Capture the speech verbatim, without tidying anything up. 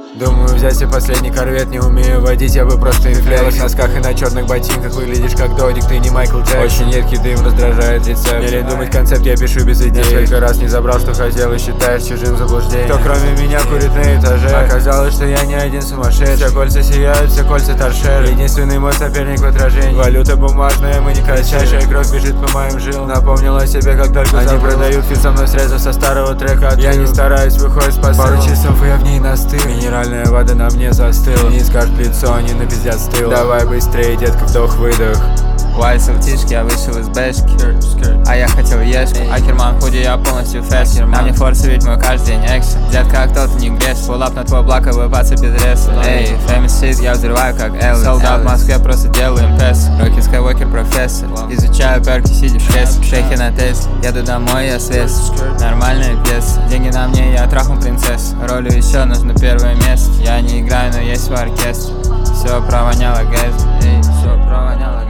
Думаю взять себе последний корвет, не умею водить, я бы просто инфлевал. В носках и на черных ботинках выглядишь как Додик, ты не Майкл Джексон. Очень едкий дым раздражает рецепт. Еле думать концепт, я пишу без идей. Несколько раз не забрал, что хотел, и считаешь чужим заблуждением. Кто кроме меня курит на этаже? Оказалось, что я не один сумасшедший. Все кольца сияют, все кольца торшеры. Единственный мой соперник в отражении. Валюта бумажная, мы не качающая кровь бежит по моим жилам. Напомнил о себе, как только они забыл. Продают фит со мной срезав со старого трека. Я не стараюсь, выходит с посылом. Пару часов и я в ней настыл. Минеральная вода на мне застыла. Не скажет лицо, они на пиздец стыл. Давай быстрее, детка, вдох-выдох. Вайсел в тишке, я вышел из бэшки, а я хотел ешку. Акерман худи, я полностью фэш. На мне форсы, ведь мой каждый день экшен. Детка, как тот не греш. Фуллап на твой блок, выбаться без реса. Эй, famous shit, я взрываю как Элвис. Солдат в Москве, просто делаю импресс. Рокки Скайуокер, профессор. Изучаю перки, сидя в кресле. Шейхи на Тесле, еду домой, я свес. Нормальная пьеса, деньги на мне, я трахну принцессу. Ролью еще нужно первое место. Я не играю, но есть в оркестре. Все провоняло гэс, эй, все провоняло гэс.